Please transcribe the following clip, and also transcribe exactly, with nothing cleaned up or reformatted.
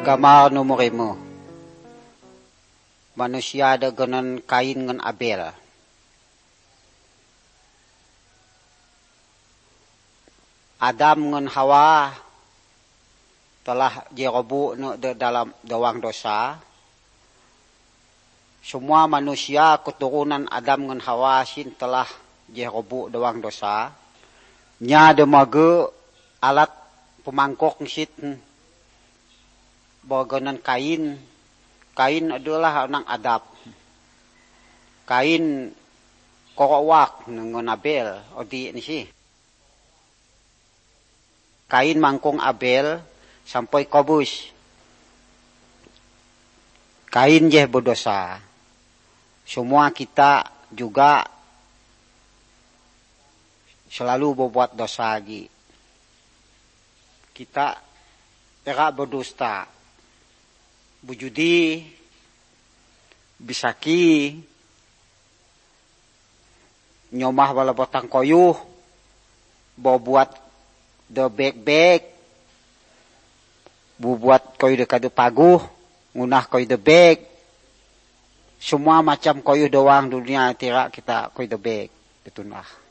Gamar nomor lima. Manusia ada genan Kain ngan Abel. Adam ngan Hawa telah dirobu dalam dawang dosa. Semua manusia keturunan Adam ngan Hawa sin telah dirobu dawang dosa. Nya demaga alat pemangkok sit baganan Kain. Kain adalah anak Adam. Kain korowak ngan Abel odi ni si. Kain mangkong Abel sampai kobus. Kain je berdosa. Semua kita juga selalu berbuat dosa lagi. Kita era berdusta, berjudi, bisaki, nyomah bala batang koyuh, berbuat de beg-beg, berbuat koyuh de kadu paguh, ngunah koyuh de beg, semua macam koyuh doang dunia tira kita koyuh de beg, ditunah.